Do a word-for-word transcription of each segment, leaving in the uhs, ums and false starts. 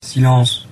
Silence.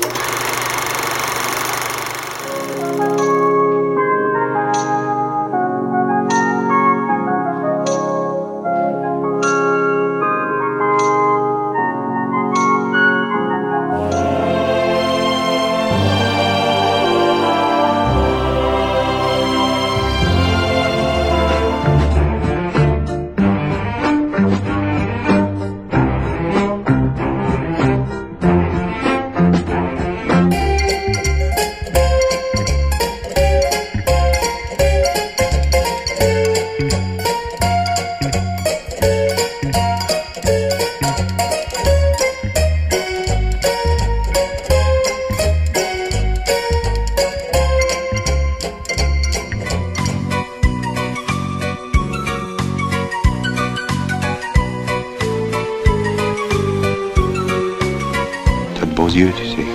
Yeux, tu sais.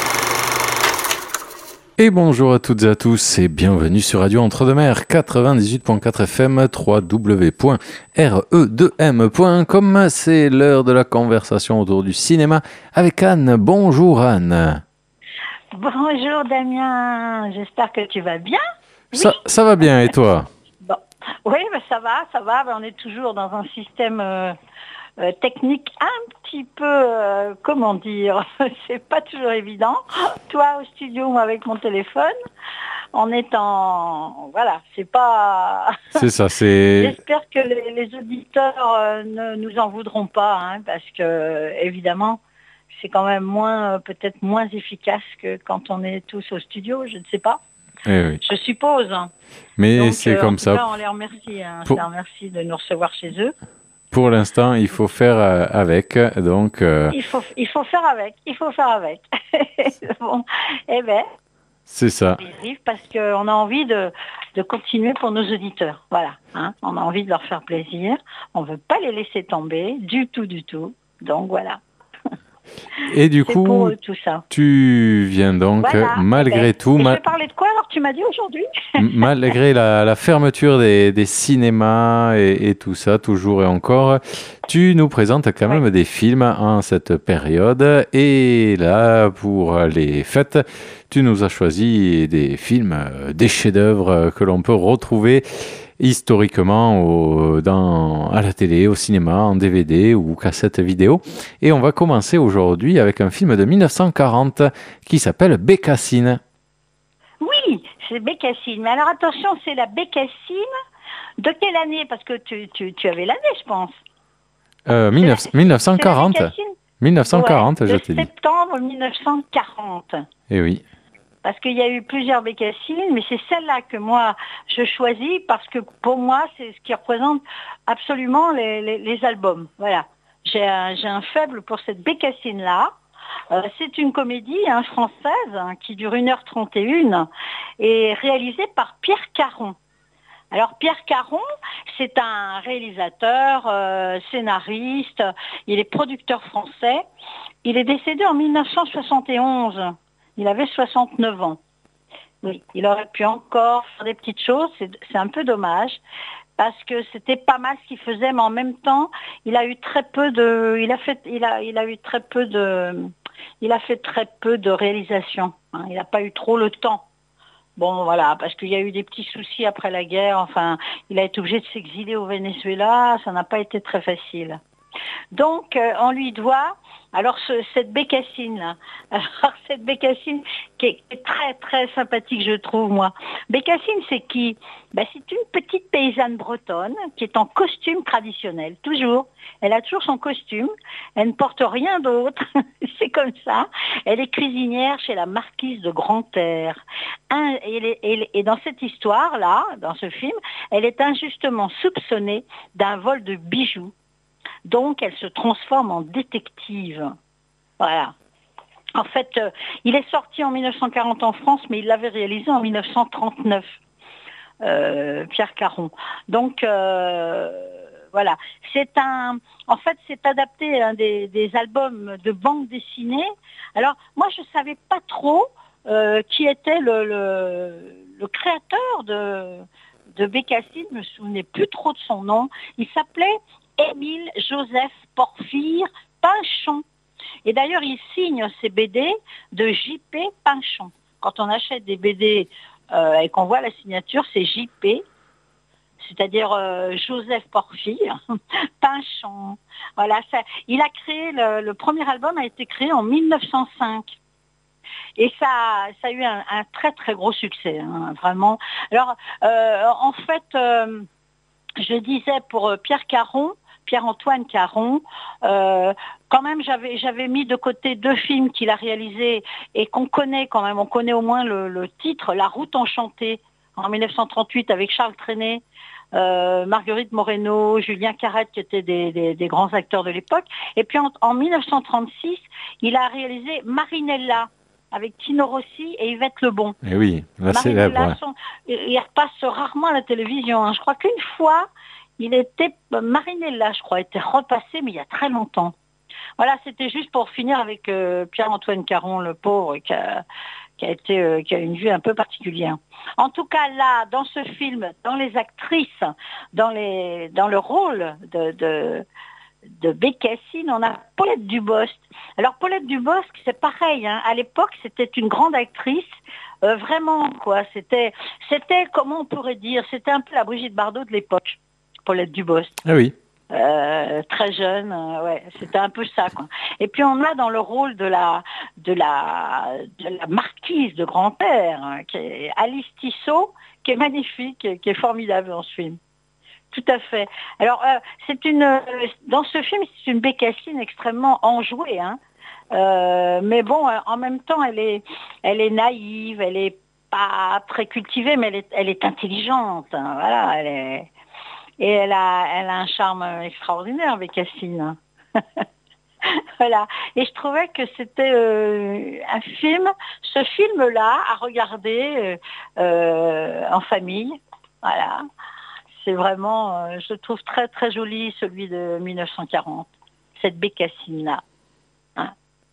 Et bonjour à toutes et à tous et bienvenue sur Radio Entre-deux-Mers quatre-vingt-dix-huit virgule quatre F M w w w point r e deux m point com. C'est l'heure de la conversation autour du cinéma avec Anne. Bonjour Anne. Bonjour Damien, j'espère que tu vas bien. Ça, oui. ça va bien et toi? Bon. Oui, ben ça va, ça va. Ben on est toujours dans un système euh, euh, technique un petit peu, euh, comment dire, c'est pas toujours évident. Toi au studio, moi avec mon téléphone, on est en... Voilà, c'est pas... C'est ça, c'est... J'espère que les, les auditeurs euh, ne nous en voudront pas, hein, parce que, évidemment, c'est quand même moins, euh, peut-être moins efficace que quand on est tous au studio, je ne sais pas. Eh oui. Je suppose. Mais Donc, c'est euh, comme en tout ça. cas, on les remercie. Hein. Pour... Je les remercie de nous recevoir chez eux. Pour l'instant, il faut faire euh, avec. Donc, euh... il faut, il faut faire avec. Il faut faire avec. Bon, eh ben. C'est ça. Parce qu'on a envie de, de continuer pour nos auditeurs. Voilà. Hein. On a envie de leur faire plaisir. On ne veut pas les laisser tomber du tout, du tout. Donc voilà. Et du c'est coup, pour eux, tout ça. tu viens donc, voilà, malgré ben, tout... Et ma... je vais parler de quoi alors tu m'as dit aujourd'hui? Malgré la, la fermeture des, des cinémas et, et tout ça, toujours et encore, tu nous présentes quand même ouais. des films en cette période. Et là, pour les fêtes, tu nous as choisi des films, des chefs-d'œuvre que l'on peut retrouver historiquement au, dans, à la télé, au cinéma, en D V D ou cassette vidéo. Et on va commencer aujourd'hui avec un film de dix-neuf cent quarante qui s'appelle Bécassine. Oui, c'est Bécassine. Mais alors attention, c'est la Bécassine de quelle année? Parce que tu, tu, tu avais l'année, je pense. Euh, dix-neuf cent quarante. dix-neuf cent quarante, ouais, je t'ai dit. Septembre dix-neuf cent quarante. Eh oui. Parce qu'il y a eu plusieurs Bécassines, mais c'est celle-là que moi je choisis parce que pour moi c'est ce qui représente absolument les, les, les albums. Voilà, j'ai un, j'ai un faible pour cette Bécassine-là. Euh, c'est une comédie hein, française hein, qui dure une heure trente et une et réalisée par Pierre Caron. Alors Pierre Caron, c'est un réalisateur, euh, scénariste, il est producteur français. Il est décédé en dix-neuf cent soixante et onze. Il avait soixante-neuf ans. Oui, il aurait pu encore faire des petites choses. C'est, c'est un peu dommage parce que c'était pas mal ce qu'il faisait, mais en même temps, il a eu très peu de, il a fait, il a, il a eu très peu de, il a fait très peu de réalisations. Hein. Il n'a pas eu trop le temps. Bon, voilà, parce qu'il y a eu des petits soucis après la guerre. Enfin, il a été obligé de s'exiler au Venezuela. Ça n'a pas été très facile. Donc, euh, on lui doit, alors ce, cette Bécassine, alors cette Bécassine qui est, qui est très très sympathique, je trouve, moi. Bécassine, c'est qui? Ben, c'est une petite paysanne bretonne qui est en costume traditionnel, toujours. Elle a toujours son costume, elle ne porte rien d'autre, c'est comme ça. Elle est cuisinière chez la marquise de Grand'Terre. Un, et, et, et dans cette histoire-là, dans ce film, elle est injustement soupçonnée d'un vol de bijoux. Donc, elle se transforme en détective. Voilà. En fait, euh, il est sorti en dix-neuf cent quarante en France, mais il l'avait réalisé en dix-neuf cent trente-neuf, euh, Pierre Caron. Donc, euh, voilà. C'est un, en fait, c'est adapté à des, des albums de bande dessinée. Alors, moi, je savais pas trop euh, qui était le, le, le créateur de, de Bécassine. Je me souvenais plus trop de son nom. Il s'appelait Émile Joseph Porphyre Pinchon. Et d'ailleurs, il signe ses B D de J P Pinchon. Quand on achète des B D euh, et qu'on voit la signature, c'est J P, c'est-à-dire euh, Joseph Porphyre, Pinchon. Voilà, ça, il a créé, le, le premier album a été créé en mille neuf cent cinq. Et ça, ça a eu un, un très très gros succès, hein, vraiment. Alors, euh, en fait, euh, je disais pour Pierre Caron, Pierre-Antoine Caron, euh, quand même j'avais j'avais mis de côté deux films qu'il a réalisés et qu'on connaît quand même, on connaît au moins le, le titre, La Route enchantée, en mille neuf cent trente-huit avec Charles Trenet, euh, Marguerite Moreno, Julien Carrette qui étaient des, des, des grands acteurs de l'époque. Et puis en, en mille neuf cent trente-six, il a réalisé Marinella avec Tino Rossi et Yvette Lebon. Et oui, la célèbre. Son, il repasse rarement à la télévision. Hein. Je crois qu'une fois, il était, Marinella, je crois, était repassé, mais il y a très longtemps. Voilà, c'était juste pour finir avec euh, Pierre-Antoine Caron, le pauvre, qui a, qui a été, euh, qui a une vue un peu particulière. En tout cas, là, dans ce film, dans les actrices, dans les, dans le rôle de, de de Bécassine, on a Paulette Dubosc. Alors Paulette Dubosc, c'est pareil, hein. À l'époque, c'était une grande actrice, euh, vraiment, quoi. C'était, c'était, comment on pourrait dire, c'était un peu la Brigitte Bardot de l'époque, Paulette Dubosc. Ah oui. Euh, très jeune, euh, ouais, c'était un peu ça, quoi. Et puis on a dans le rôle de la, de la, de la marquise de grand-père, hein, qui est Alice Tissot, qui est magnifique, qui est formidable dans ce film. Tout à fait. Alors, euh, c'est une euh, dans ce film, c'est une Bécassine extrêmement enjouée, hein. Euh, mais bon, euh, en même temps, elle est, elle est naïve, elle est pas très cultivée, mais elle est, elle est intelligente. Hein, voilà, elle est, et elle a, elle a un charme extraordinaire, Bécassine. Voilà. Et je trouvais que c'était euh, un film, ce film-là, à regarder euh, euh, en famille. Voilà. C'est vraiment, euh, je trouve très très joli celui de mille neuf cent quarante, cette Bécassine-là. Hein.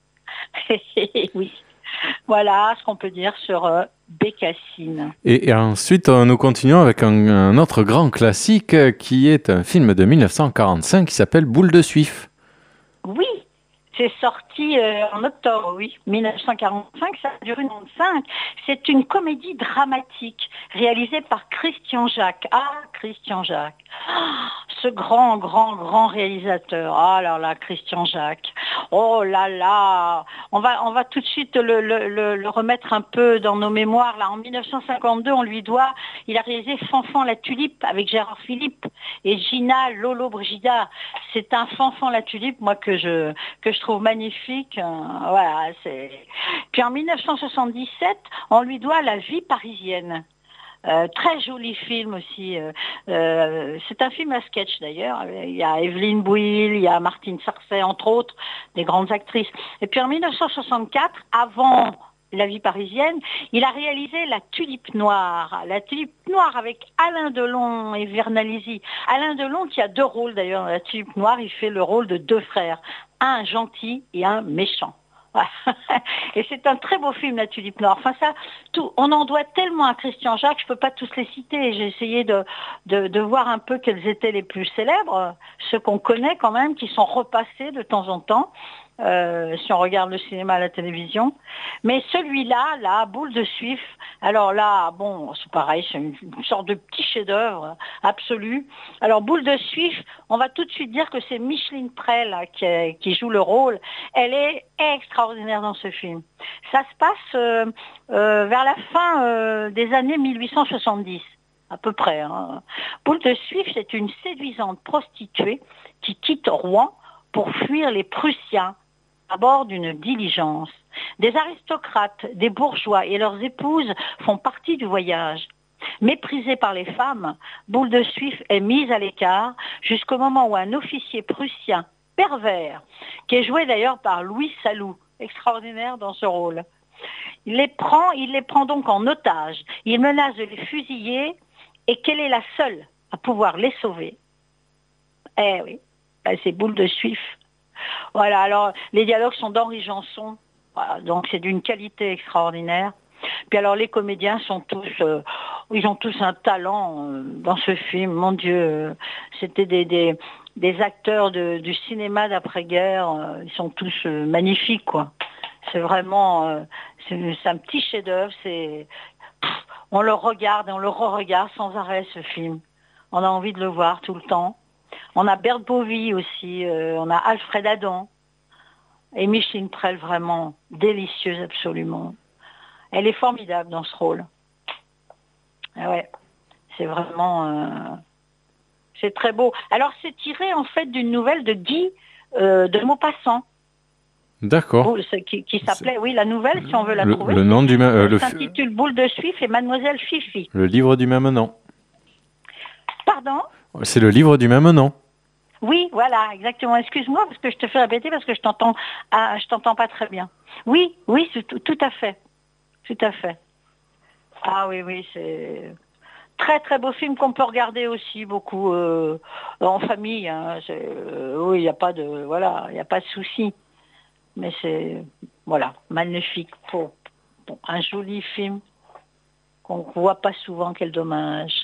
Oui, voilà ce qu'on peut dire sur euh, Bécassine. Et, et ensuite, euh, nous continuons avec un, un autre grand classique euh, qui est un film de mille neuf cent quarante-cinq qui s'appelle Boule de Suif. Oui, c'est sorti euh, en octobre, oui, mille neuf cent quarante-cinq, ça a duré trente-cinq. C'est une comédie dramatique réalisée par Christian Jacques. Ah, Christian Jacques. Ah, ce grand, grand, grand réalisateur. Ah là là, Christian Jacques. Oh là là. On va, on va tout de suite le, le, le, le remettre un peu dans nos mémoires. Là, en mille neuf cent cinquante-deux, on lui doit, il a réalisé Fanfan la Tulipe avec Gérard Philippe et Gina Lolo Brigida. C'est un Fanfan la Tulipe, moi, que je, que je trouve magnifique. Euh, voilà, c'est... Puis en mille neuf cent soixante-dix-sept, on lui doit La Vie parisienne. Euh, très joli film aussi. Euh, euh, c'est un film à sketch d'ailleurs. Il y a Evelyne Bouil, il y a Martine Sarcey, entre autres, des grandes actrices. Et puis en mille neuf cent soixante-quatre, avant La Vie parisienne, il a réalisé La Tulipe noire. La Tulipe noire avec Alain Delon et Vernalisi. Alain Delon qui a deux rôles d'ailleurs dans La Tulipe noire, il fait le rôle de deux frères. Un gentil et un méchant. Et c'est un très beau film, La Tulipe noire. Enfin ça, tout, on en doit tellement à Christian Jacques, je peux pas tous les citer. J'ai essayé de, de, de voir un peu quels étaient les plus célèbres, ceux qu'on connaît quand même, qui sont repassés de temps en temps. Euh, si on regarde le cinéma à la télévision. Mais celui-là, là, Boule de Suif, alors là, bon, c'est pareil, c'est une, une sorte de petit chef-d'œuvre absolu. Alors, Boule de Suif, on va tout de suite dire que c'est Micheline Prel là, qui, qui joue le rôle. Elle est extraordinaire dans ce film. Ça se passe euh, euh, vers la fin euh, des années mille huit cent soixante-dix. À peu près. Hein. Boule de Suif, c'est une séduisante prostituée qui quitte Rouen pour fuir les Prussiens à bord d'une diligence. Des aristocrates, des bourgeois et leurs épouses font partie du voyage. Méprisée par les femmes, Boule de Suif est mise à l'écart jusqu'au moment où un officier prussien pervers, qui est joué d'ailleurs par Louis Salou, extraordinaire dans ce rôle, il les prend, il les prend donc en otage. Il menace de les fusiller et qu'elle est la seule à pouvoir les sauver. Eh oui, ben, c'est Boule de Suif. Voilà, alors les dialogues sont d'Henri Janson, voilà, donc c'est d'une qualité extraordinaire. Puis alors les comédiens sont tous, euh, ils ont tous un talent euh, dans ce film. Mon Dieu, euh, c'était des, des, des acteurs de, du cinéma d'après-guerre. Euh, ils sont tous euh, magnifiques, quoi. C'est vraiment, euh, c'est, c'est un petit chef-d'œuvre. C'est, pff, on le regarde et on le re-regarde sans arrêt, ce film. On a envie de le voir tout le temps. On a Berthe Bovy aussi, euh, on a Alfred Adam et Micheline Prel, vraiment délicieuse absolument. Elle est formidable dans ce rôle. Ah ouais, c'est vraiment, euh, c'est très beau. Alors c'est tiré en fait d'une nouvelle de Guy euh, de Maupassant. D'accord. Boule, qui, qui s'appelait, oui, la nouvelle, si on veut la le, trouver. Le nom du euh, le s'intitule Boule de Suif et Mademoiselle Fifi. Le livre du même nom. Pardon? C'est le livre du même nom. Oui, voilà, exactement. Excuse-moi parce que je te fais répéter parce que je t'entends, ah, je t'entends pas très bien. Oui, oui, c'est tout, tout à fait, tout à fait. Ah oui, oui, c'est très très beau film qu'on peut regarder aussi beaucoup euh, en famille. Hein. Euh, oui, il n'y a pas de, voilà, il y a pas de souci. Mais c'est, voilà, magnifique pour, pour un joli film qu'on ne voit pas souvent. Quel dommage.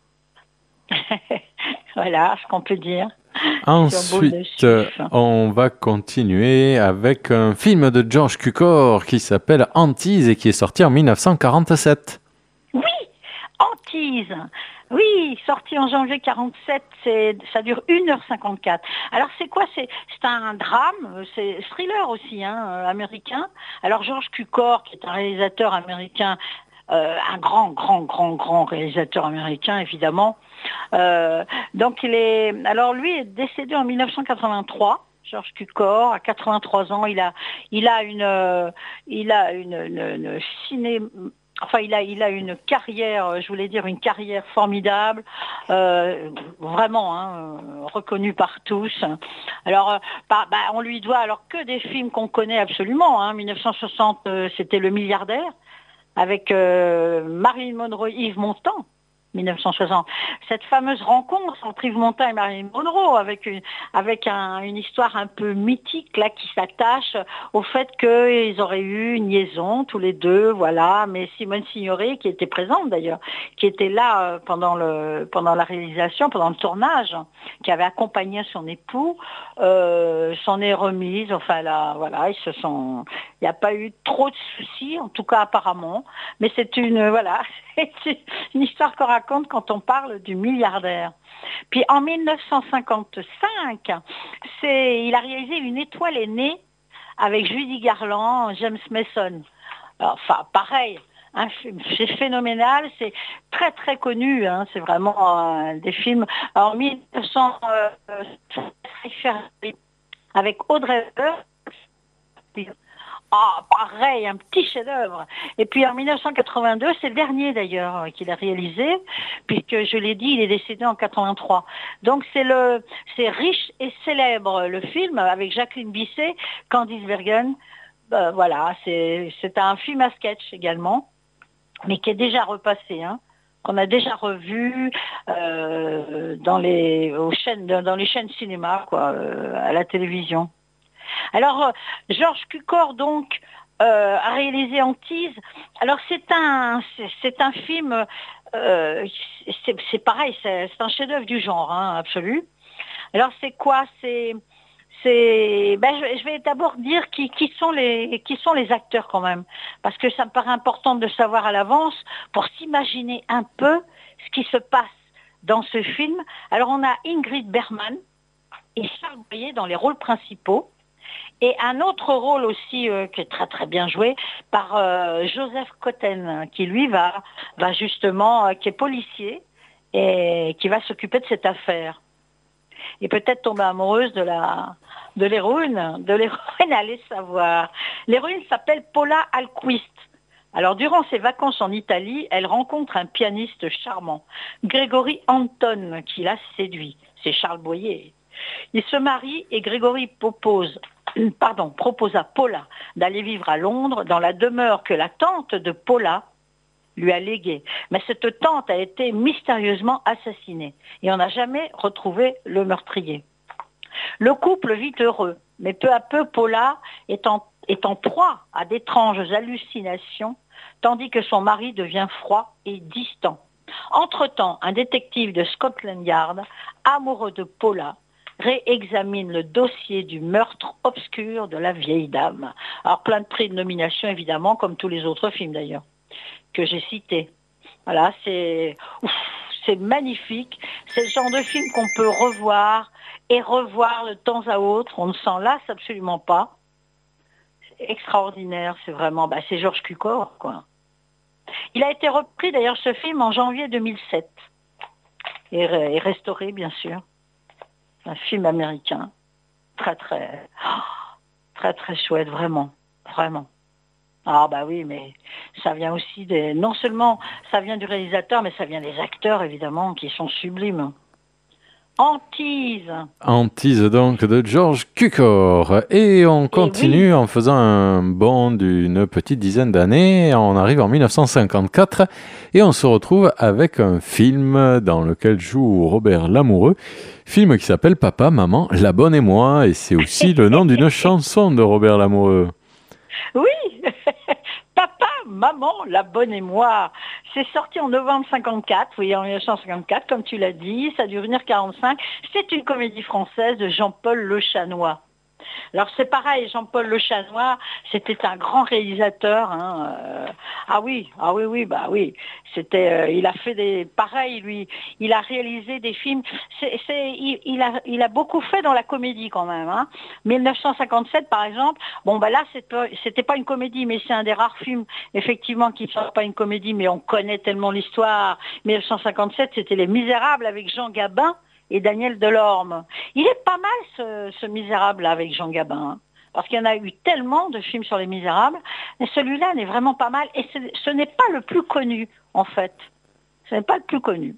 Voilà ce qu'on peut dire. Ensuite, on va continuer avec un film de George Cukor qui s'appelle Antise et qui est sorti en dix-neuf cent quarante-sept. Oui, Antise. Oui, sorti en janvier quarante-sept, c'est, ça dure une heure cinquante-quatre. Alors c'est quoi? C'est, c'est un drame, c'est thriller aussi, hein, américain. Alors George Cukor, qui est un réalisateur américain, euh, un grand, grand, grand, grand réalisateur américain, évidemment. Euh, donc il est, alors lui est décédé en dix-neuf cent quatre-vingt-trois. George Cukor, à quatre-vingt-trois ans, il a, il a une, euh, il a une, une, une ciné. Enfin, il a, il a une carrière, je voulais dire une carrière formidable, euh, vraiment hein, reconnue par tous. Alors, euh, bah, bah, on lui doit alors que des films qu'on connaît absolument. Hein. dix-neuf cent soixante, euh, c'était Le Milliardaire avec euh, Marilyn Monroe, Yves Montand. dix-neuf cent soixante. Cette fameuse rencontre entre Yves Montand et Marilyn Monroe avec une, avec un, une histoire un peu mythique là qui s'attache au fait qu'ils auraient eu une liaison tous les deux, voilà. Mais Simone Signoret, qui était présente d'ailleurs, qui était là euh, pendant le pendant la réalisation, pendant le tournage, qui avait accompagné son époux, euh, s'en est remise. Enfin là, voilà, ils se sont. Il n'y a pas eu trop de soucis, en tout cas apparemment. Mais c'est une voilà, c'est une histoire qu'on raconte quand on parle du milliardaire. Puis en dix-neuf cent cinquante-cinq, c'est, il a réalisé Une étoile est née avec Judy Garland, James Mason. Alors, enfin, pareil, hein, c'est phénoménal, c'est très très connu, hein, c'est vraiment euh, des films. En dix-neuf cents, euh, avec Audrey Hepburn. Ah, pareil, un petit chef-d'œuvre. Et puis en dix-neuf cent quatre-vingt-deux, c'est le dernier d'ailleurs qu'il a réalisé, puisque je l'ai dit, il est décédé en quatre-vingt-trois. Donc c'est le, c'est Riche et célèbre, le film avec Jacqueline Bisset, Candice Bergen. Euh, voilà, c'est, c'est un film à sketch également, mais qui est déjà repassé, hein, qu'on a déjà revu euh, dans les, aux chaînes, dans les chaînes cinéma, quoi, euh, à la télévision. Alors, George Cukor, donc, euh, a réalisé Antise. Alors, c'est un, c'est, c'est un film, euh, c'est, c'est pareil, c'est, c'est un chef-d'œuvre du genre, hein, absolu. Alors, c'est quoi? C'est, c'est, ben, je, je vais d'abord dire qui, qui sont les, qui sont les acteurs quand même, parce que ça me paraît important de le savoir à l'avance pour s'imaginer un peu ce qui se passe dans ce film. Alors, on a Ingrid Bergman et Charles Boyer dans les rôles principaux. Et un autre rôle aussi euh, qui est très très bien joué par euh, Joseph Cotten, qui lui va, va justement, euh, qui est policier et qui va s'occuper de cette affaire. Et peut-être tomber amoureuse de la de l'héroïne, de l'héroïne, allez savoir. L'héroïne s'appelle Paula Alquist. Alors durant ses vacances en Italie, elle rencontre un pianiste charmant, Grégory Anton, qui la séduit. C'est Charles Boyer. Ils se marient et Grégory propose Pardon, propose à Paula d'aller vivre à Londres dans la demeure que la tante de Paula lui a léguée. Mais cette tante a été mystérieusement assassinée et on n'a jamais retrouvé le meurtrier. Le couple vit heureux, mais peu à peu Paula est en, est en proie à d'étranges hallucinations, tandis que son mari devient froid et distant. Entre-temps, un détective de Scotland Yard, amoureux de Paula, réexamine le dossier du meurtre obscur de la vieille dame. Alors plein de prix de nomination évidemment, comme tous les autres films d'ailleurs, que j'ai cités. Voilà, c'est, ouf, c'est magnifique. C'est le genre de film qu'on peut revoir et revoir de temps à autre. On ne s'en lasse absolument pas. C'est extraordinaire, c'est vraiment, bah, c'est Georges Cukor, quoi. Il a été repris d'ailleurs ce film en janvier deux mille sept et, et restauré bien sûr. Un film américain, très très, très très chouette, vraiment, vraiment. Ah bah oui, mais ça vient aussi des, non seulement ça vient du réalisateur, mais ça vient des acteurs évidemment qui sont sublimes. Antise. Antise donc de Georges Cukor. Et on continue oui. en faisant un bond d'une petite dizaine d'années. On arrive en dix-neuf cent cinquante-quatre et on se retrouve avec un film dans lequel joue Robert Lamoureux. Film qui s'appelle Papa, Maman, La Bonne et Moi. Et c'est aussi le nom d'une chanson de Robert Lamoureux. Oui. Papa, Maman, La Bonne et Moi. C'est sorti en novembre cinquante-quatre, oui, en mille neuf cent cinquante-quatre, comme tu l'as dit. Ça dure une heure quarante-cinq. C'est une comédie française de Jean-Paul Le Chanois. Alors c'est pareil, Jean-Paul Le Chanois, c'était un grand réalisateur. Hein, euh, ah oui, ah oui, oui, bah oui. C'était, euh, il a fait des, pareil, lui, il a réalisé des films. C'est, c'est, il, il a, il a beaucoup fait dans la comédie quand même. Hein. mille neuf cent cinquante-sept, par exemple. Bon, bah là, c'était, c'était pas une comédie, mais c'est un des rares films, effectivement, qui ne sont pas une comédie, mais on connaît tellement l'histoire. mille neuf cent cinquante-sept, c'était Les Misérables avec Jean Gabin et Daniel Delorme. Il est pas mal ce, ce Misérable avec Jean Gabin, hein, parce qu'il y en a eu tellement de films sur les Misérables, mais celui-là n'est vraiment pas mal, et ce n'est pas le plus connu, en fait. Ce n'est pas le plus connu.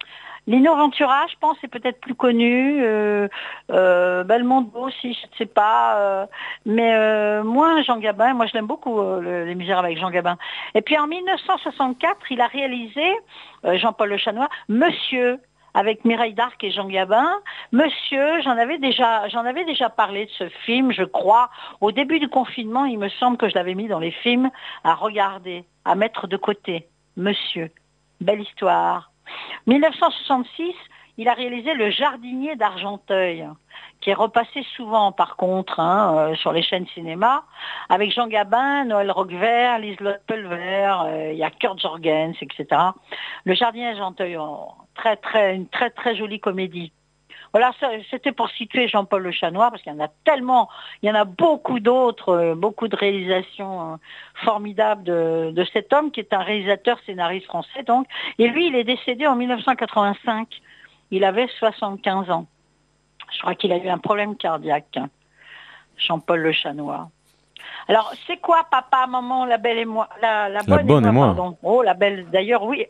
Lino Ventura, je pense, est peut-être plus connu, euh, euh, Belmondo aussi, je ne sais pas, euh, mais euh, moi, Jean Gabin, moi je l'aime beaucoup, euh, le, Les Misérables avec Jean Gabin. Et puis en mille neuf cent soixante-quatre, il a réalisé, euh, Jean-Paul Le Chanois, Monsieur, avec Mireille Darc et Jean Gabin. Monsieur, j'en avais déjà, j'en avais déjà parlé de ce film, je crois. Au début du confinement, il me semble que je l'avais mis dans les films à regarder, à mettre de côté. Monsieur, belle histoire. mille neuf cent soixante-six, il a réalisé Le Jardinier d'Argenteuil, qui est repassé souvent par contre hein, euh, sur les chaînes cinéma, avec Jean Gabin, Noël Roquevert, Liselotte Pulver, euh, il y a Kurt Jorgens, et cetera. Le Jardinier d'Argenteuil, oh, très très une très très jolie comédie. Voilà, c'était pour situer Jean-Paul Le Chanois, parce qu'il y en a tellement, il y en a beaucoup d'autres, euh, beaucoup de réalisations euh, formidables de, de cet homme, qui est un réalisateur scénariste français, donc. Et lui, il est décédé en mille neuf cent quatre-vingt-cinq. Il avait soixante-quinze ans. Je crois qu'il a eu un problème cardiaque, hein, Jean-Paul Le Chanois. Alors, c'est quoi, Papa, Maman, La Belle et Moi, la, la, la Bonne, bonne et, et moi, moi. Pardon. Oh, La Belle, d'ailleurs, oui.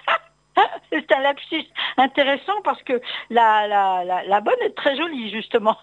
C'est un lapsus intéressant parce que la, la, la, la bonne est très jolie, justement.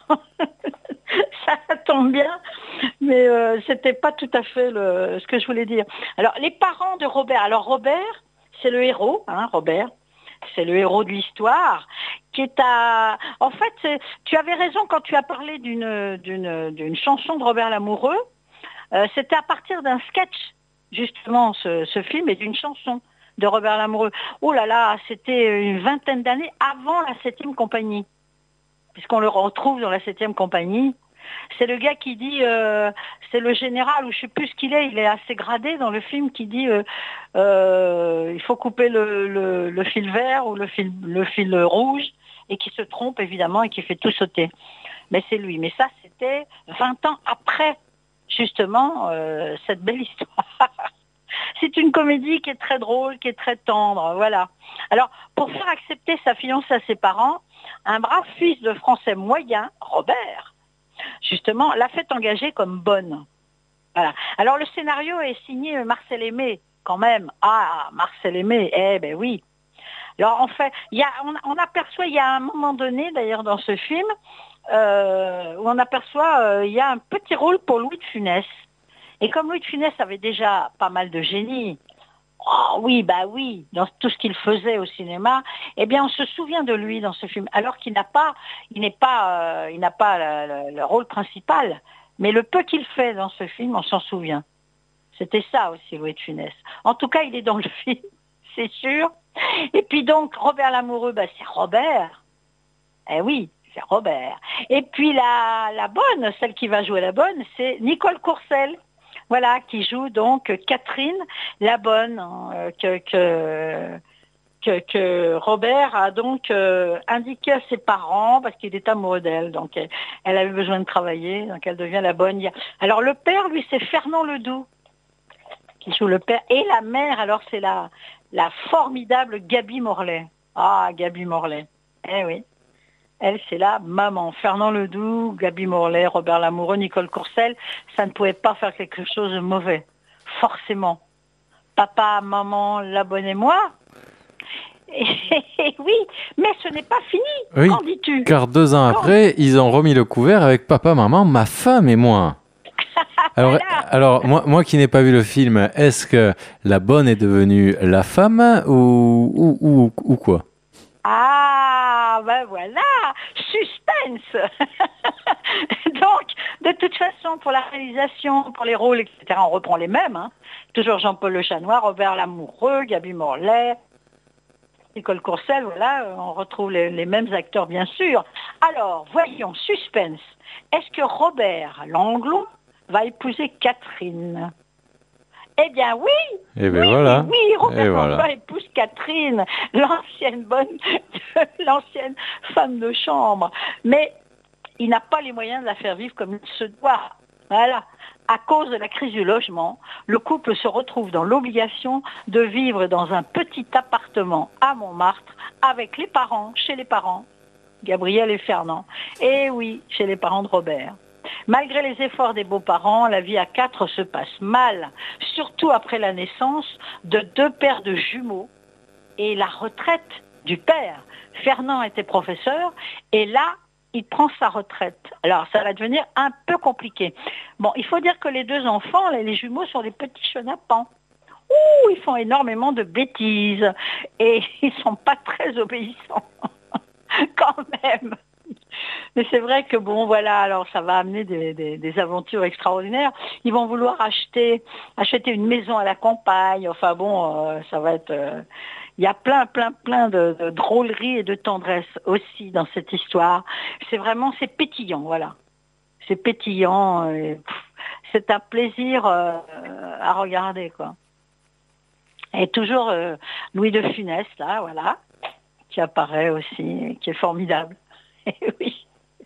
Ça tombe bien, mais euh, c'était pas tout à fait le, ce que je voulais dire. Alors, les parents de Robert. Alors, Robert, c'est le héros, hein, Robert. C'est le héros de l'histoire, qui est à... En fait, tu avais raison quand tu as parlé d'une, d'une, d'une chanson de Robert Lamoureux. Euh, c'était à partir d'un sketch, justement, ce, ce film, et d'une chanson de Robert Lamoureux. Oh là là, c'était une vingtaine d'années avant la septième compagnie, puisqu'on le retrouve dans la septième compagnie. C'est le gars qui dit, euh, c'est le général, ou je sais plus ce qu'il est, il est assez gradé dans le film, qui dit, euh, euh, il faut couper le, le, le fil vert ou le fil, le fil rouge, et qui se trompe évidemment et qui fait tout sauter. Mais c'est lui. Mais ça, c'était vingt ans après, justement, euh, cette belle histoire. C'est une comédie qui est très drôle, qui est très tendre, voilà. Alors, pour faire accepter sa fiancée à ses parents, un brave fils de français moyen, Robert, justement, l'a fait engager comme bonne. Voilà. Alors, le scénario est signé Marcel Aimé, quand même. Ah, Marcel Aimé, eh ben oui. Alors, en fait, il y a, on, on aperçoit, il y a un moment donné, d'ailleurs, dans ce film, euh, où on aperçoit, euh, il y a un petit rôle pour Louis de Funès. Et comme Louis de Funès avait déjà pas mal de génie, oh oui, bah oui, dans tout ce qu'il faisait au cinéma, eh bien on se souvient de lui dans ce film, alors qu'il n'a pas, il n'est pas, euh, il n'a pas le, le, le rôle principal, mais le peu qu'il fait dans ce film, on s'en souvient. C'était ça aussi Louis de Funès. En tout cas, il est dans le film, c'est sûr. Et puis donc Robert Lamoureux, bah c'est Robert. Eh oui, c'est Robert. Et puis la, la bonne, celle qui va jouer la bonne, c'est Nicole Courcelles. Voilà, qui joue donc Catherine, la bonne, hein, que, que, que, que Robert a donc euh, indiqué à ses parents parce qu'il est amoureux d'elle. Donc elle, elle avait besoin de travailler, donc elle devient la bonne. Alors le père, lui, c'est Fernand Ledoux, qui joue le père. Et la mère, alors c'est la, la formidable Gaby Morlet. Ah, Gaby Morlet. Eh oui. Elle, c'est la maman. Fernand Ledoux, Gaby Morlet, Robert Lamoureux, Nicole Courcelles, ça ne pouvait pas faire quelque chose de mauvais. Forcément. Papa, maman, la bonne et moi. Et, et, oui, mais ce n'est pas fini. Oui, qu'en dis-tu? Car deux ans Quand après, ils ont remis le couvert avec papa, maman, ma femme et moi. Alors, voilà. alors moi, moi qui n'ai pas vu le film, est-ce que la bonne est devenue la femme ou, ou, ou, ou quoi? Ah, ben voilà, suspense. Donc, de toute façon, pour la réalisation, pour les rôles, et cetera, on reprend les mêmes. Hein. Toujours Jean-Paul Le Chanois, Robert Lamoureux, Gaby Morlet, Nicole Courcelles, voilà, on retrouve les, les mêmes acteurs, bien sûr. Alors, voyons, suspense. Est-ce que Robert Langlot va épouser Catherine? Eh bien oui, Et ben oui, voilà. oui, Robert Et Langlot voilà. épouse Catherine, l'ancienne bonne, l'ancienne femme de chambre. Mais il n'a pas les moyens de la faire vivre comme il se doit. Voilà. À cause de la crise du logement, le couple se retrouve dans l'obligation de vivre dans un petit appartement à Montmartre avec les parents, chez les parents, Gabriel et Fernand. Et oui, chez les parents de Robert. Malgré les efforts des beaux-parents, la vie à quatre se passe mal, surtout après la naissance de deux paires de jumeaux et la retraite du père. Fernand était professeur et là, il prend sa retraite. Alors, ça va devenir un peu compliqué. Bon, il faut dire que les deux enfants, les jumeaux, sont des petits chenapans. Ouh, ils font énormément de bêtises et ils sont pas très obéissants quand même. Mais c'est vrai que bon, voilà, alors ça va amener des, des, des aventures extraordinaires. Ils vont vouloir acheter, acheter une maison à la campagne. Enfin bon, euh, ça va être... Euh, il y a plein, plein, plein de, de drôleries et de tendresse aussi dans cette histoire. C'est vraiment, c'est pétillant, voilà. C'est pétillant. Et, pff, c'est un plaisir euh, à regarder, quoi. Et toujours euh, Louis de Funès, là, voilà, qui apparaît aussi, qui est formidable. Oui.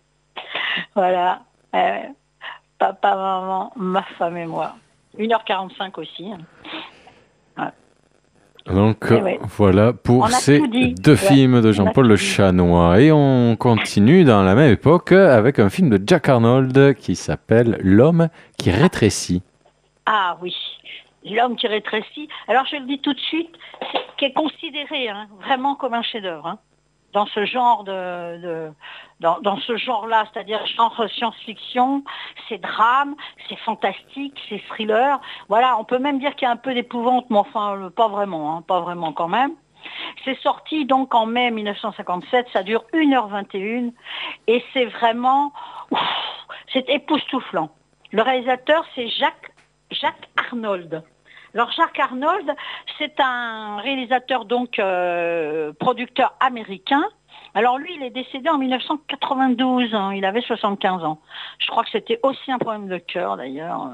Voilà. Euh, papa, maman, ma femme et moi. une heure quarante-cinq aussi. Ouais. Donc Eh ouais. voilà pour On a ces tout dit. deux Ouais, films de on a Jean-Paul tout Le dit. Chanois. Et on continue dans la même époque avec un film de Jack Arnold qui s'appelle L'homme qui rétrécit. Ah oui, L'homme qui rétrécit. Alors je le dis tout de suite, c'est, qui est considéré hein, vraiment comme un chef-d'œuvre. Hein, dans ce genre de, de dans, dans ce genre-là, c'est-à-dire genre science-fiction, c'est drame, c'est fantastique, c'est thriller. Voilà, on peut même dire qu'il y a un peu d'épouvante, mais enfin pas vraiment, hein, pas vraiment quand même. C'est sorti donc en mai mille neuf cent cinquante-sept, ça dure une heure vingt et un et c'est vraiment, ouf, c'est époustouflant. Le réalisateur, c'est Jacques, Jacques Arnold. Alors Jacques Arnold, c'est un réalisateur donc euh, producteur américain. Alors lui, il est décédé en mille neuf cent quatre-vingt-douze, hein, il avait soixante-quinze ans. Je crois que c'était aussi un problème de cœur d'ailleurs.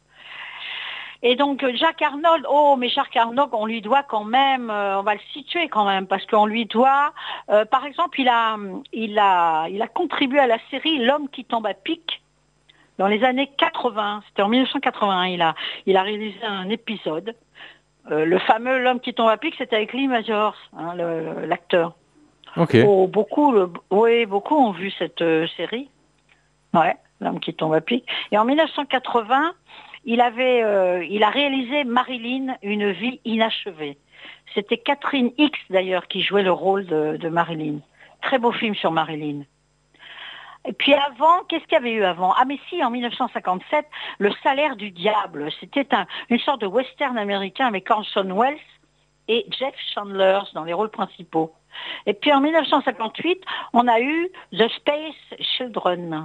Et donc Jacques Arnold, oh mais Jacques Arnold, on lui doit quand même, euh, on va le situer quand même, parce qu'on lui doit, euh, par exemple, il a, il a, il a contribué à la série L'homme qui tombe à pic. Dans les années quatre-vingts, c'était en mille neuf cent quatre-vingt-un, il a, il a réalisé un épisode. Euh, le fameux L'homme qui tombe à pic, c'était avec Lee Majors, hein, le, l'acteur. Ok. Oh, beaucoup, le, oui, beaucoup ont vu cette euh, série. Ouais, L'homme qui tombe à pic. Et en mille neuf cent quatre-vingts, il avait, euh, il a réalisé Marilyn, une vie inachevée. C'était Catherine Hicks d'ailleurs qui jouait le rôle de, de Marilyn. Très beau film sur Marilyn. Et puis avant, qu'est-ce qu'il y avait eu avant? Ah mais si, en mille neuf cent cinquante-sept, Le salaire du diable. C'était un, une sorte de western américain avec Orson Welles et Jeff Chandler dans les rôles principaux. Et puis en mille neuf cent cinquante-huit, on a eu The Space Children.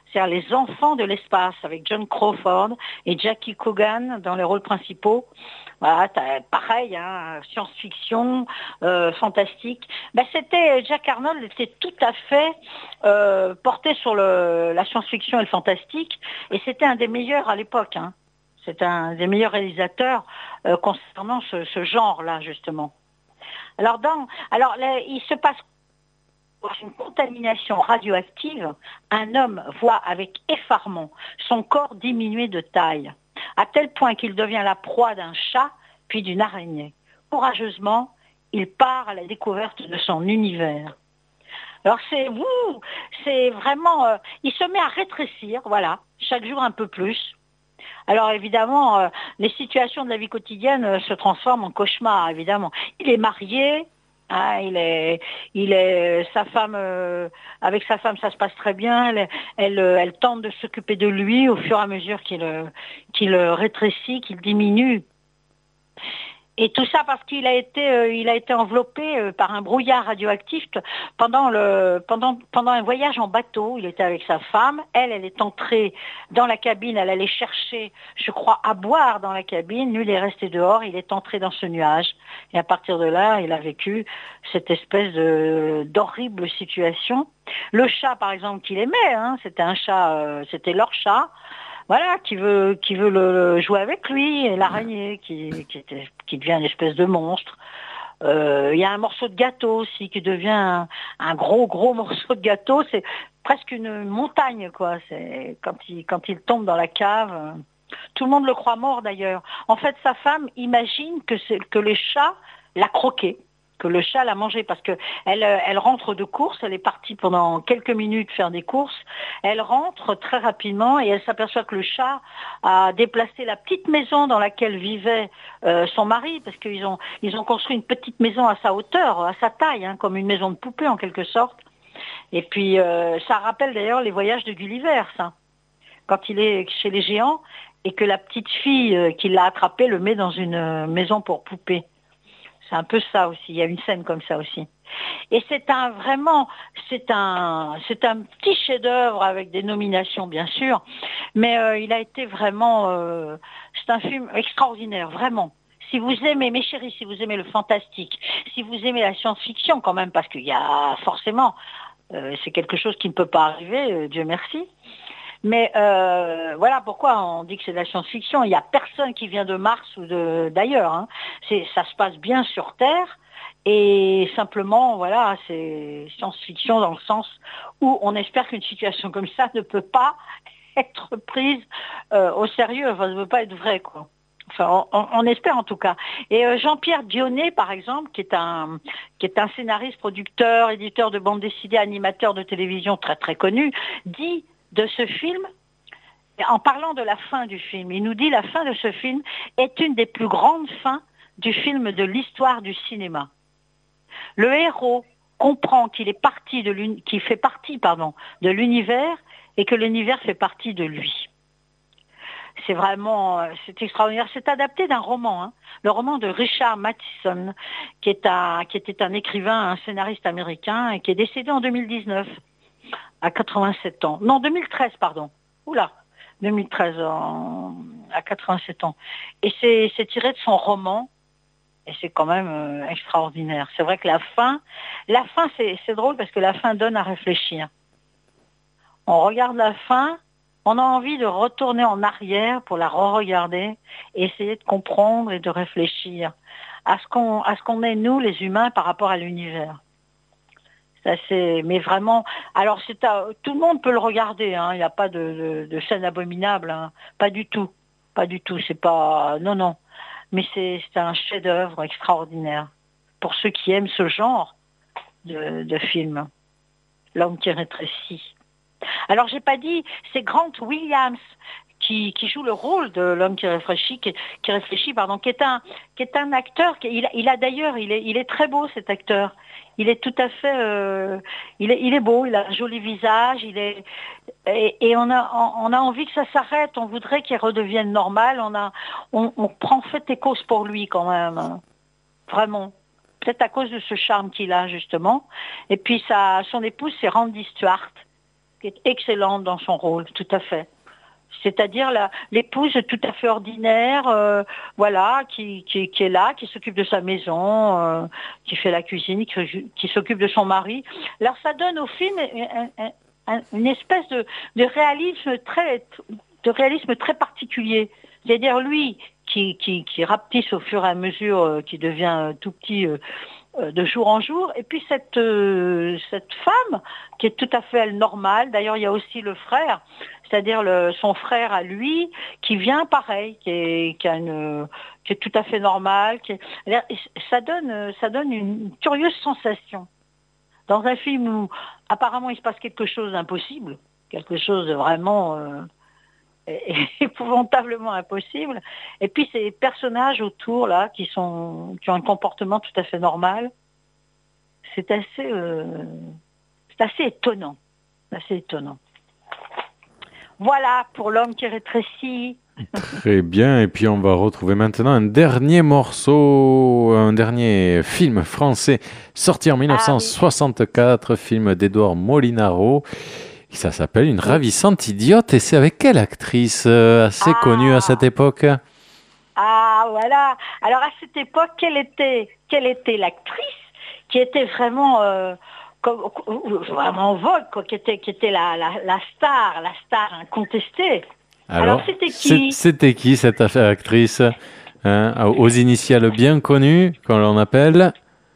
c'est-à-dire Les Enfants de l'espace, avec John Crawford et Jackie Coogan dans les rôles principaux. Voilà, t'as, pareil, hein, science-fiction, euh, fantastique. Ben, c'était Jack Arnold était tout à fait euh, porté sur le, la science-fiction et le fantastique, et c'était un des meilleurs à l'époque. Hein. C'est un des meilleurs réalisateurs euh, concernant ce, ce genre-là, justement. Alors, dans, alors là, il se passe une contamination radioactive. Un homme voit avec effarement son corps diminuer de taille, à tel point qu'il devient la proie d'un chat, puis d'une araignée. Courageusement, il part à la découverte de son univers. Alors c'est, ouh, c'est vraiment, euh, il se met à rétrécir, voilà, chaque jour un peu plus. Alors évidemment, euh, les situations de la vie quotidienne euh, se transforment en cauchemar, évidemment. Il est marié, hein, il est, il est, sa femme, euh, avec sa femme, ça se passe très bien. Elle, elle, elle tente de s'occuper de lui au fur et à mesure qu'il, qu'il rétrécit, qu'il diminue. Et tout ça parce qu'il a été, euh, il a été enveloppé euh, par un brouillard radioactif pendant le, pendant, pendant un voyage en bateau. Il était avec sa femme. Elle, elle est entrée dans la cabine. Elle allait chercher, je crois, à boire dans la cabine. Lui, il est resté dehors. Il est entré dans ce nuage. Et à partir de là, il a vécu cette espèce de, d'horrible situation. Le chat, par exemple, qu'il aimait, hein, c'était un chat, euh, c'était leur chat. Voilà, qui veut, qui veut le, le jouer avec lui, et l'araignée qui, qui, était, qui devient une espèce de monstre. Euh, il y a un morceau de gâteau aussi qui devient un, un gros gros morceau de gâteau. C'est presque une montagne, quoi. C'est quand il quand il tombe dans la cave. Tout le monde le croit mort d'ailleurs. En fait, sa femme imagine que c'est que les chats l'a croqué, que le chat l'a mangé, parce que elle, elle rentre de course, elle est partie pendant quelques minutes faire des courses, elle rentre très rapidement et elle s'aperçoit que le chat a déplacé la petite maison dans laquelle vivait euh, son mari, parce qu'ils ont, ils ont construit une petite maison à sa hauteur, à sa taille, hein, comme une maison de poupée en quelque sorte. Et puis euh, ça rappelle d'ailleurs les voyages de Gulliver, ça, quand il est chez les géants et que la petite fille euh, qui l'a attrapé le met dans une euh, maison pour poupée. C'est un peu ça aussi, il y a une scène comme ça aussi. Et c'est un vraiment, c'est un, c'est un petit chef-d'œuvre avec des nominations bien sûr, mais euh, il a été vraiment, euh, c'est un film extraordinaire, vraiment. Si vous aimez, mes chéris, si vous aimez le fantastique, si vous aimez la science-fiction quand même, parce qu'il y a forcément, euh, c'est quelque chose qui ne peut pas arriver, euh, Dieu merci. Mais euh, voilà pourquoi on dit que c'est de la science-fiction. Il n'y a personne qui vient de Mars ou de, d'ailleurs. Hein. C'est, ça se passe bien sur Terre et simplement, voilà, c'est science-fiction dans le sens où on espère qu'une situation comme ça ne peut pas être prise euh, au sérieux. Enfin, ça ne peut pas être vrai, quoi. Enfin, on, on espère en tout cas. Et euh, Jean-Pierre Dionnet, par exemple, qui est un qui est un scénariste, producteur, éditeur de bande dessinée, animateur de télévision très très connu, dit de ce film, en parlant de la fin du film, il nous dit la fin de ce film est une des plus grandes fins du film de l'histoire du cinéma. Le héros comprend qu'il est parti de l'uni- qu'il fait partie, pardon, de l'univers et que l'univers fait partie de lui. C'est vraiment, c'est extraordinaire. C'est adapté d'un roman, hein, le roman de Richard Matheson, qui est un, qui était un écrivain, un scénariste américain et qui est décédé en deux mille dix-neuf. À quatre-vingt-sept ans. Non, deux mille treize, pardon. Oula, deux mille treize, en, à quatre-vingt-sept ans. Et c'est, c'est tiré de son roman, et c'est quand même euh, extraordinaire. C'est vrai que la fin, la fin, c'est, c'est drôle parce que la fin donne à réfléchir. On regarde la fin, on a envie de retourner en arrière pour la re-regarder, et essayer de comprendre et de réfléchir à ce qu'on, à ce qu'on est, nous, les humains, par rapport à l'univers. Ça, c'est, mais vraiment, alors c'est à, tout le monde peut le regarder, hein, il n'y a pas de, de, de scène abominable, hein, pas du tout, pas du tout, c'est pas, non, non, mais c'est, c'est un chef-d'œuvre extraordinaire pour ceux qui aiment ce genre de, de film, L'homme qui rétrécit. Alors j'ai pas dit, c'est Grant Williams qui, qui joue le rôle de l'homme qui réfléchit, qui, qui réfléchit, pardon, qui est un, qui est un acteur, qui, il, il a d'ailleurs, il est, il est très beau cet acteur. Il est tout à fait, euh, il est, il est beau, il a un joli visage, il est, et, et on a, on a envie que ça s'arrête. On voudrait qu'il redevienne normal. On a, on, on prend fait et cause pour lui quand même, hein. Vraiment. Peut-être à cause de ce charme qu'il a justement. Et puis sa, son épouse, c'est Randy Stewart. qui est excellente dans son rôle, tout à fait. C'est-à-dire la, l'épouse tout à fait ordinaire, euh, voilà, qui, qui, qui est là, qui s'occupe de sa maison, euh, qui fait la cuisine, qui, qui s'occupe de son mari. Alors ça donne au film un, un, un, une espèce de, de réalisme très, de réalisme très particulier. C'est-à-dire lui qui, qui, qui rapetisse au fur et à mesure, euh, qui devient tout petit. Euh, de jour en jour, et puis cette euh, cette femme qui est tout à fait elle normale. D'ailleurs, il y a aussi le frère, c'est-à-dire le, son frère à lui, qui vient pareil, qui est qui a une qui est tout à fait normal. Qui est, ça donne ça donne une curieuse sensation dans un film où apparemment il se passe quelque chose d'impossible, quelque chose de vraiment euh, épouvantablement impossible. Et puis ces personnages autour là qui sont qui ont un comportement tout à fait normal, c'est assez euh, c'est assez étonnant, assez étonnant. Voilà pour L'homme qui rétrécit. Très bien, et puis on va retrouver maintenant un dernier morceau, un dernier film français sorti en mille neuf cent soixante-quatre, ah, oui. Film d'Édouard Molinaro. Ça s'appelle Une ravissante idiote, et c'est avec quelle actrice euh, assez ah. connue à cette époque? Ah, voilà. Alors à cette époque, quelle était, quelle était l'actrice qui était vraiment, euh, comme, vraiment en vogue, quoi, qui était, qui était la, la, la star, la star incontestée. Alors, Alors c'était qui C'était qui cette actrice, hein, aux initiales bien connues, qu'on l'on appelle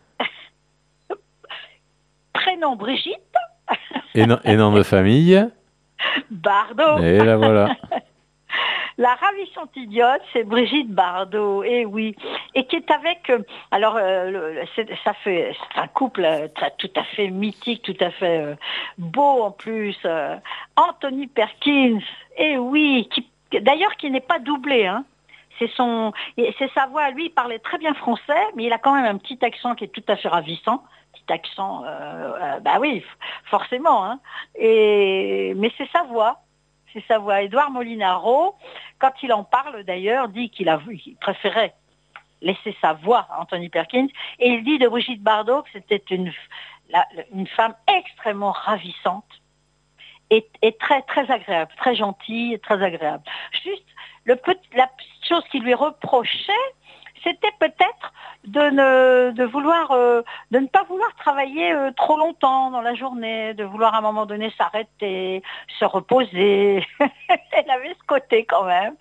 Prénom Brigitte. Et, non, et nom de famille Bardot. Et là voilà. La ravissante idiote, c'est Brigitte Bardot, et oui, et qui est avec. Euh, alors, euh, le, c'est, ça fait, c'est un couple euh, tout à fait mythique, tout à fait euh, beau en plus. Euh, Anthony Perkins, et oui, qui, d'ailleurs qui n'est pas doublé, hein. C'est son, c'est sa voix. Lui, il parlait très bien français, mais il a quand même un petit accent qui est tout à fait ravissant. Petit accent, euh, euh, bah oui, forcément. Hein. Et mais c'est sa voix, c'est sa voix. Édouard Molinaro, quand il en parle d'ailleurs, dit qu'il a vu, qu'il préférait laisser sa voix à Anthony Perkins, et il dit de Brigitte Bardot que c'était une la, une femme extrêmement ravissante et, et très très agréable, très gentille et très agréable. Juste le petit, la petite chose qu'il lui reprochait, c'était peut-être de ne de vouloir euh, de ne pas vouloir travailler euh, trop longtemps dans la journée, de vouloir à un moment donné s'arrêter, se reposer. Elle avait ce côté quand même.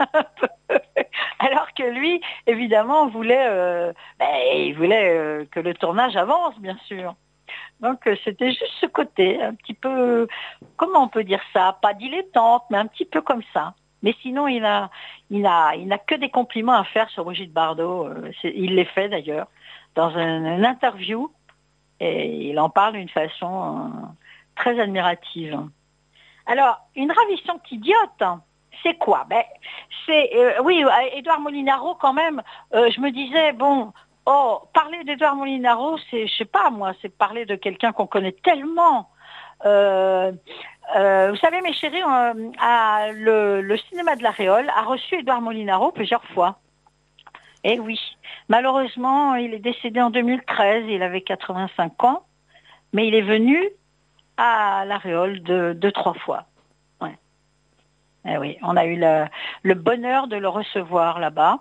Alors que lui, évidemment, voulait euh, ben, il voulait euh, que le tournage avance, bien sûr. Donc euh, c'était juste ce côté, un petit peu, comment on peut dire ça, pas dilettante, mais un petit peu comme ça. Mais sinon, il a, il a, il n'a que des compliments à faire sur Brigitte Bardot. Euh, c'est, il les fait d'ailleurs dans un, une interview, et il en parle d'une façon euh, très admirative. Alors, une ravissante idiote, c'est quoi? Ben, c'est, euh, oui, Édouard Molinaro quand même. Euh, je me disais bon, oh, parler d'Édouard Molinaro, c'est, je sais pas moi, c'est parler de quelqu'un qu'on connaît tellement. Euh, euh, vous savez, mes chéris, euh, à, le, le cinéma de la Réole a reçu Édouard Molinaro plusieurs fois. Et oui, malheureusement, il est décédé en deux mille treize, il avait quatre-vingt-cinq ans, mais il est venu à la Réole deux, deux, trois fois. Ouais. Et oui, on a eu le, le bonheur de le recevoir là-bas.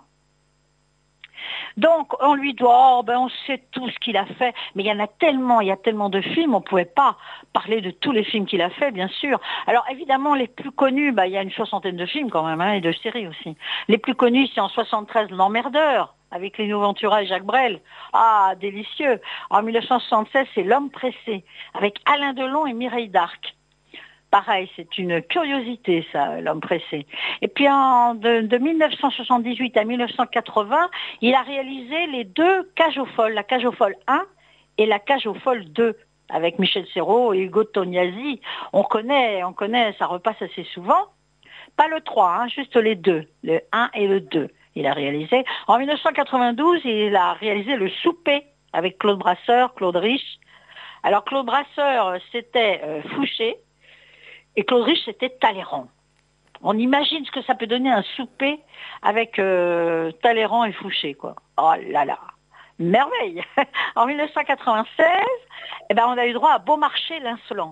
Donc, on lui doit, oh, ben, on sait tout ce qu'il a fait, mais il y en a tellement, il y a tellement de films, on ne pouvait pas parler de tous les films qu'il a fait, bien sûr. Alors, évidemment, les plus connus, ben, il y a une soixantaine de films quand même, hein, et de séries aussi. Les plus connus, c'est en soixante-treize, L'Emmerdeur, avec Lino Ventura et Jacques Brel. Ah, délicieux. En mille neuf cent soixante-seize, c'est L'Homme pressé, avec Alain Delon et Mireille d'Arc. Pareil, c'est une curiosité, ça, L'Homme pressé. Et puis, en, de, de mille neuf cent soixante-dix-huit à mille neuf cent quatre-vingts, il a réalisé les deux Cages aux folles, la Cage aux folles un et la Cage aux folles deux, avec Michel Serrault et Ugo Tognazzi. On connaît, on connaît, ça repasse assez souvent. Pas le trois, hein, juste les deux, le un et le deux. Il a réalisé. En mille neuf cent quatre-vingt-douze, il a réalisé Le Souper avec Claude Brasseur, Claude Rich. Alors, Claude Brasseur, c'était euh, Fouché. Et Claude Rich, c'était Talleyrand. On imagine ce que ça peut donner un souper avec euh, Talleyrand et Fouché, quoi. Oh là là, merveille. En mille neuf cent quatre-vingt-seize, eh ben, on a eu droit à Beaumarchais l'insolent.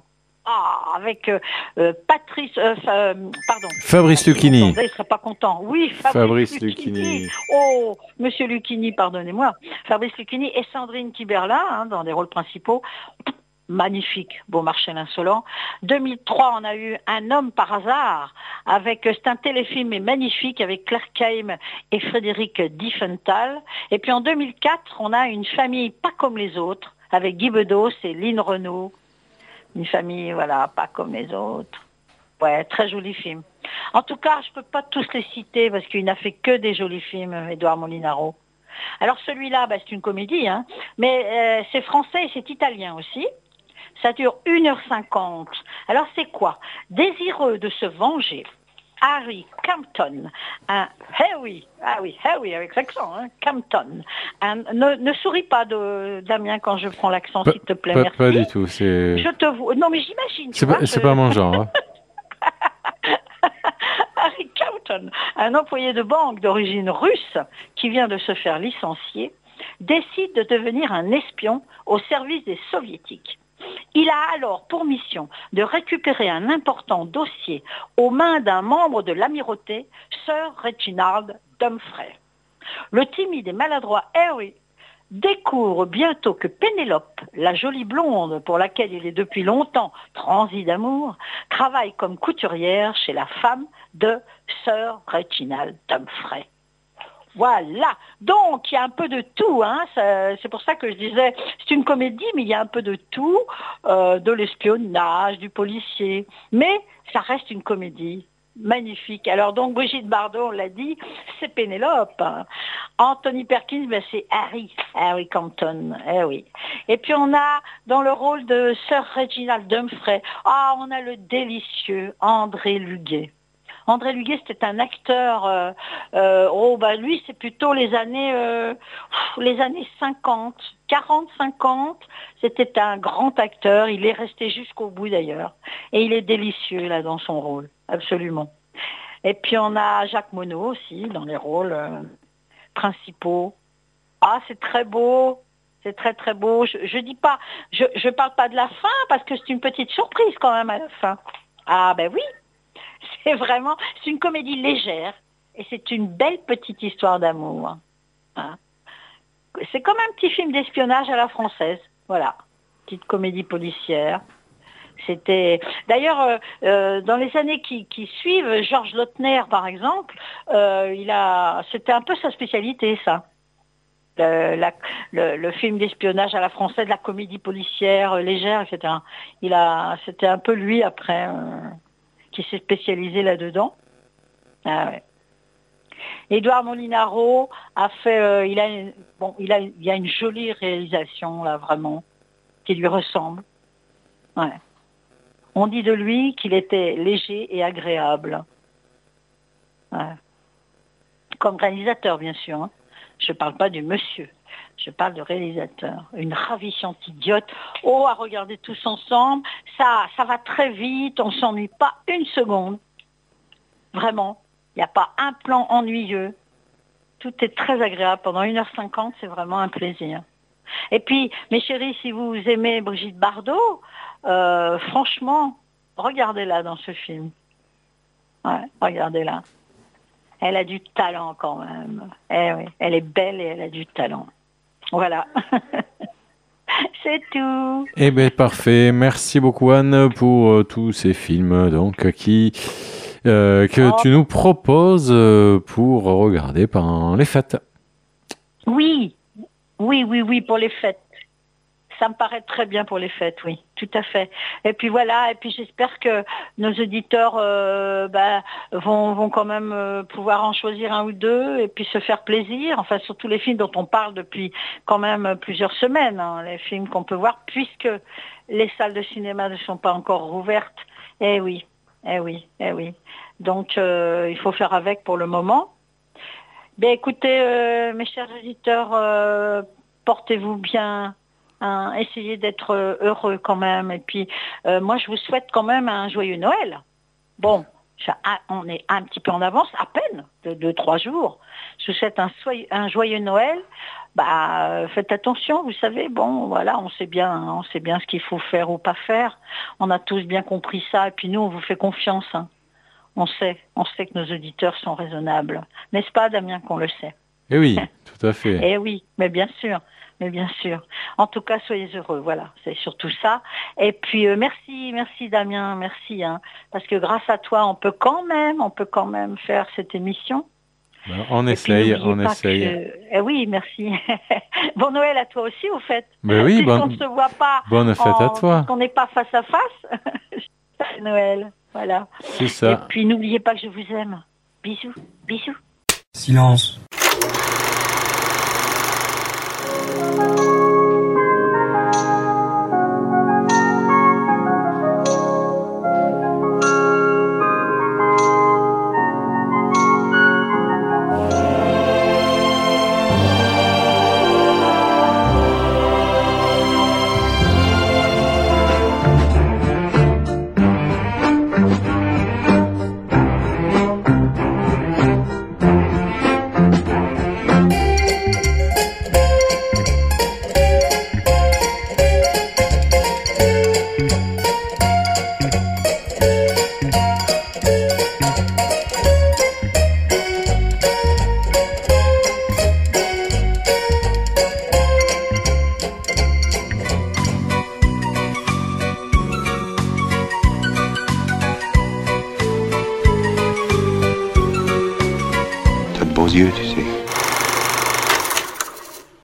Ah, avec euh, euh, Patrice, euh, euh, pardon. Fabrice Lucchini. Il serait pas content. Oui, Fabrice, Fabrice Lucchini. Lucchini. Oh, Monsieur Lucchini, pardonnez-moi. Fabrice Lucchini et Sandrine Kiberlin, hein, dans les rôles principaux. Magnifique, Beaumarchais l'insolent. deux mille trois, on a eu Un homme par hasard, avec, c'est un téléfilm mais magnifique, avec Claire Kaim et Frédéric Diefenthal. Et puis en deux mille quatre, on a Une famille pas comme les autres, avec Guy Bedos et Lynn Renaud. Une famille, voilà, pas comme les autres. Ouais, très joli film. En tout cas, je peux pas tous les citer parce qu'il n'a fait que des jolis films, Édouard Molinaro. Alors celui-là, bah, c'est une comédie, hein, mais euh, c'est français et c'est italien aussi. Ça dure une heure cinquante. Alors c'est quoi? Désireux de se venger, Harry Campton, un Harry, ah oui, Harry avec l'accent, hein, Campton. Un, ne, ne souris pas, de, Damien, quand je prends l'accent, s'il te plaît, pas, merci. Pas du tout, c'est... Je te vois. Non mais j'imagine. C'est pas, c'est pas mon genre. Hein. Harry Campton, un employé de banque d'origine russe qui vient de se faire licencier, décide de devenir un espion au service des soviétiques. Il a alors pour mission de récupérer un important dossier aux mains d'un membre de l'amirauté, Sir Reginald Dumfries. Le timide et maladroit Harry découvre bientôt que Pénélope, la jolie blonde pour laquelle il est depuis longtemps transi d'amour, travaille comme couturière chez la femme de Sir Reginald Dumfries. Voilà, donc il y a un peu de tout, hein. C'est pour ça que je disais, c'est une comédie, mais il y a un peu de tout, euh, de l'espionnage, du policier, mais ça reste une comédie magnifique. Alors donc Brigitte Bardot, on l'a dit, c'est Pénélope. Anthony Perkins, ben, c'est Harry, Harry Campton, eh oui. Et puis on a dans le rôle de Sir Reginald Dumfries, ah, on a le délicieux André Luguet. André Luguet, c'était un acteur, euh, euh, oh bah lui c'est plutôt les années, euh, les années cinquante, quarante, cinquante. C'était un grand acteur. Il est resté jusqu'au bout d'ailleurs, et il est délicieux là dans son rôle, absolument. Et puis on a Jacques Monod aussi dans les rôles euh, principaux. Ah, c'est très beau. C'est très très beau. Je, je dis pas, je, je parle pas de la fin parce que c'est une petite surprise quand même à la fin. Ah ben oui. C'est vraiment, c'est une comédie légère et c'est une belle petite histoire d'amour. Hein. C'est comme un petit film d'espionnage à la française, voilà, petite comédie policière. C'était, d'ailleurs, euh, euh, dans les années qui, qui suivent, Georges Lautner, par exemple, euh, il a, c'était un peu sa spécialité, ça. Le, la, le, le film d'espionnage à la française, la comédie policière euh, légère, et cetera. Il a, c'était un peu lui après. Euh, qui s'est spécialisé là-dedans. Ah ouais. Édouard Molinaro a fait, euh, il a, une, bon, il a, il y a une jolie réalisation là vraiment qui lui ressemble. Ouais. On dit de lui qu'il était léger et agréable. Ouais. Comme réalisateur bien sûr. Hein. Je ne parle pas du monsieur. Je parle de réalisateur, une ravissante idiote. Oh, à regarder tous ensemble, ça, ça va très vite, on s'ennuie pas une seconde. Vraiment, il n'y a pas un plan ennuyeux. Tout est très agréable. Pendant une heure cinquante, c'est vraiment un plaisir. Et puis, mes chéris, si vous aimez Brigitte Bardot, euh, franchement, regardez-la dans ce film. Ouais, regardez-la. Elle a du talent quand même. Eh oui, elle est belle et elle a du talent. Voilà. C'est tout. Eh bien, parfait. Merci beaucoup, Anne, pour euh, tous ces films donc, qui, euh, que oh. tu nous proposes euh, pour regarder pendant les fêtes. Oui, oui, oui, oui, pour les fêtes. Ça me paraît très bien pour les fêtes, oui, tout à fait. Et puis voilà, et puis j'espère que nos auditeurs euh, bah, vont, vont quand même euh, pouvoir en choisir un ou deux et puis se faire plaisir. Enfin, surtout les films dont on parle depuis quand même plusieurs semaines, hein, les films qu'on peut voir, puisque les salles de cinéma ne sont pas encore rouvertes. Eh oui, eh oui, eh oui. Donc, euh, il faut faire avec pour le moment. Bien, écoutez, euh, mes chers auditeurs, euh, portez-vous bien. Hein, essayez d'être heureux quand même. Et puis, euh, moi, je vous souhaite quand même un joyeux Noël. Bon, Enfin, un- on est un petit peu en avance, à peine, de deux, trois jours. Je vous souhaite un, soyeux- un joyeux Noël. Bah, euh, faites attention, vous savez, bon, voilà, on sait bien, hein, on sait bien ce qu'il faut faire ou pas faire. On a tous bien compris ça, et puis nous, on vous fait confiance. Hein. On sait, on sait que nos auditeurs sont raisonnables. N'est-ce pas, Damien, qu'on le sait? Eh oui, tout à fait. Eh oui, mais bien sûr, mais bien sûr. En tout cas, soyez heureux, voilà, c'est surtout ça. Et puis, euh, merci, merci Damien, merci, hein, parce que grâce à toi, on peut quand même, on peut quand même faire cette émission. Ben, on Et puis, essaye, n'oubliez on pas essaye. que- Eh oui, merci. Bon Noël à toi aussi, au fait. Ben oui, Puisqu'on bonne, ne se voit pas, bonne fête à en... toi. puisqu'on n'est pas face à face. C'est Noël, voilà. C'est Et ça. puis, n'oubliez pas que je vous aime. Bisous, bisous. Silence. T'as de beaux yeux, tu sais.